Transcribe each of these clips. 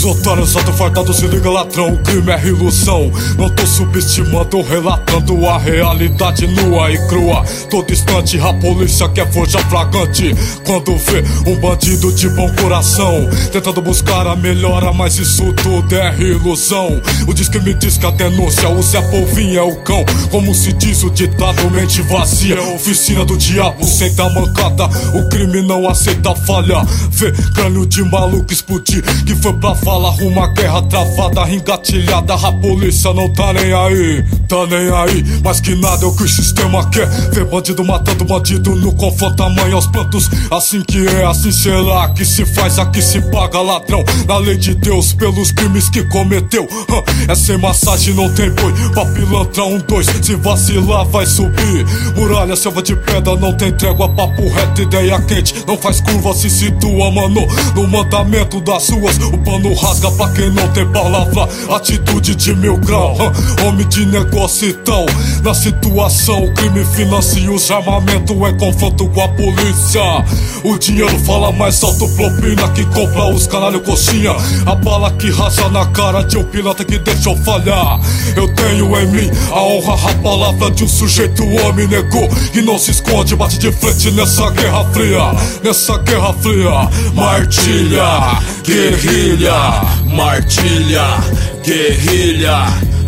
Os otários autofardados, se liga ladrão, o crime é ilusão. Não tô subestimando, relatando a realidade nua e crua. Todo instante a polícia quer força flagrante quando vê um bandido de bom coração tentando buscar a melhora, mas isso tudo é ilusão. O disque me diz que a denúncia, o Zé Polvinho é o cão. Como se diz o ditado, mente vazia, oficina do diabo sem dar mancada. O crime não aceita falha, vê crânio de maluco explodir, que foi pra fala, uma guerra travada, engatilhada. A polícia não tá nem aí, mas que nada é o que o sistema quer. Ver bandido matando bandido no confronto, tamanho aos plantos. Assim que é, assim será, que se faz, aqui se paga ladrão. Na lei de Deus, pelos crimes que cometeu. É sem massagem, não tem boi, pra pilantra 1, 2, se vacilar vai subir. Muralha, selva de pedra, não tem trégua, papo reto, ideia quente, não faz curva, se situa, mano, no mandamento das ruas. O pano rasga pra quem não tem palavra, atitude de 1000 graus. Homem de negócio então, na situação, o crime financia os armamentos em confronto com a polícia. O dinheiro fala mais alto, propina que compra os caralho coxinha. A bala que racha na cara de um piloto que deixou falhar. Eu tenho em mim a honra, a palavra de um sujeito homem negou, que não se esconde, bate de frente nessa guerra fria, nessa guerra fria. Martilha, guerrilha, martilha, guerrilha.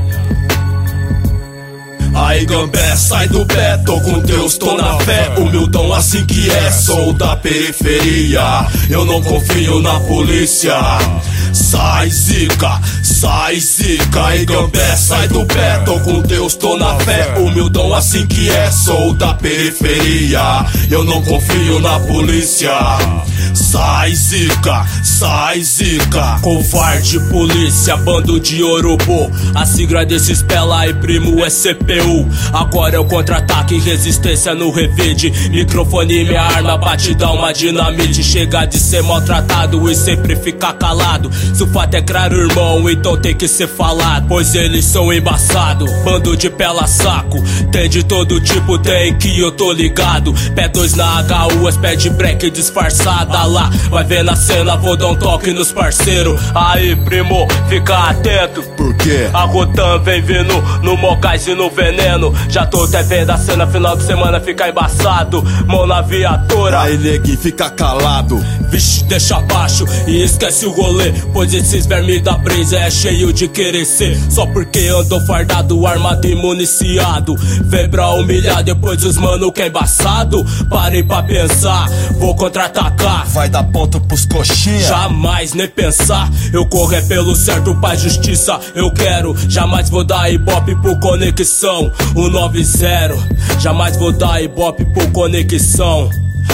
Aí Gambé, sai do pé, tô com Deus, tô na fé. Humildão assim que é, sou da periferia. Eu não confio na polícia. Sai zica, sai zica. Aí Gambé, sai do pé, tô com Deus, tô na fé. Humildão assim que é, sou da periferia. Eu não confio na polícia. Sai zica, sai zica. Covarde polícia, bando de urubu. A sigla desses pela e primo é CPU. Agora é o contra-ataque, resistência no revide. Microfone minha arma, bate dá uma dinamite. Chega de ser maltratado e sempre ficar calado. Se o fato é claro, irmão, então tem que ser falado, pois eles são embaçados, bando de pela saco. Tem de todo tipo, tem que eu tô ligado. Pé 2 na HU, pé de break disfarçada lá. Vai ver na cena, vou dar um toque nos parceiros. Aí primo, fica atento, porque a Rotan vem vindo no Mogás e no veneno. Já tô até vendo a cena, final de semana fica embaçado. Mão na viatura, aí neguinho, fica calado. Vixe, deixa abaixo e esquece o rolê, pois esses vermes da brisa é cheio de querer ser. Só porque andou fardado, armado e municiado. Vem pra humilhar, depois os mano que é embaçado. Parei pra pensar, vou contra-atacar. Vai dar ponto pros coxinha. Jamais nem pensar, eu correr pelo certo, pra justiça eu quero. Jamais vou dar ibope por conexão 190. Jamais vou dar ibope por conexão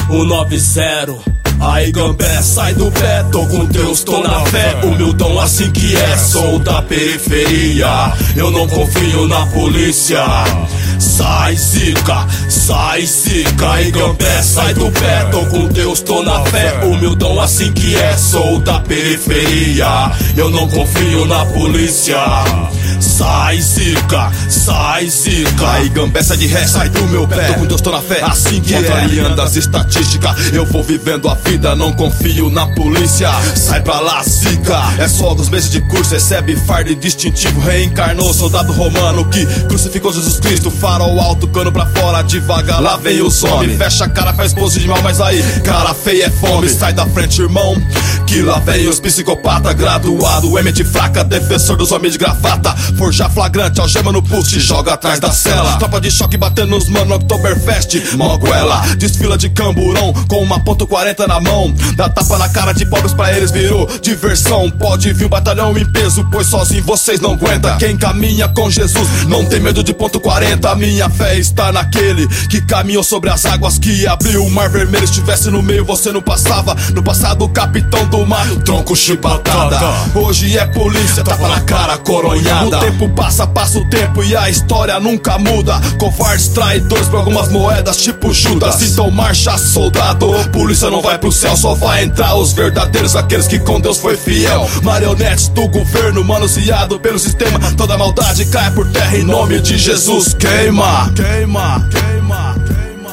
190. Aí Gambé, sai do pé, tô com Deus, tô na fé. Humildão assim que é, sou da periferia. Eu não confio na polícia. Sai zica, sai zica. Aí Gambé, sai do pé, tô com Deus, tô na fé. Humildão assim que é, sou da periferia. Eu não confio na polícia. Sai zica, sai zica. Aí Gambé, sai de ré, sai do meu pé. Tô com Deus, tô na fé, assim que é. Contrariando as estatísticas, eu vou vivendo a vida, não confio na polícia. Sai pra lá, zica. É só alguns meses de curso, recebe fardo distintivo. Reencarnou soldado romano que crucificou Jesus Cristo. Farol alto, cano pra fora, devagar, lá vem os homens. Fecha a cara, faz pose de mal, mas aí cara feia é fome. Sai da frente, irmão, que lá vem os psicopata. Graduado, mente fraca, defensor dos homens de gravata. Forja flagrante, algema no pulso, joga atrás da cela. Tropa de choque batendo nos mano, Oktoberfest, moguela. Desfila de camburão, com uma .40 na mão. Dá tapa na cara de pobres, pra eles virou diversão. Pode vir um batalhão em peso, pois sozinho vocês não aguentam. Quem caminha com Jesus não tem medo de .40. Minha fé está naquele que caminhou sobre as águas, que abriu o mar vermelho. Estivesse no meio, você não passava. No passado, o capitão do mar, tronco chibatada. Hoje é polícia, tapa na cara, coronhada. O tempo passa, passa o tempo e a história nunca muda. Covardes, traidores por algumas moedas, tipo Judas. Então marcha, soldado. Polícia não vai pro céu, só vai entrar os verdadeiros, aqueles que com Deus foi fiel. Marionetes do governo, manuseado pelo sistema. Toda maldade cai por terra em nome de Jesus. Queima, queima, queima, queima.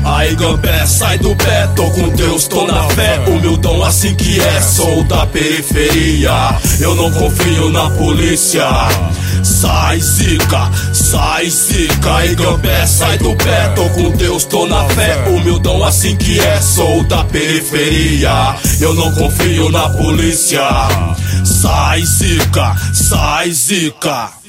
Aí Gambé, sai do pé, tô com Deus, tô na fé. Humildão assim que é, sou da periferia. Eu não confio na polícia. Sai zica, aí Gambé, sai do pé, tô com Deus, tô na fé. Humildão assim que é, sou da periferia. Eu não confio na polícia. Sai zica, sai zica.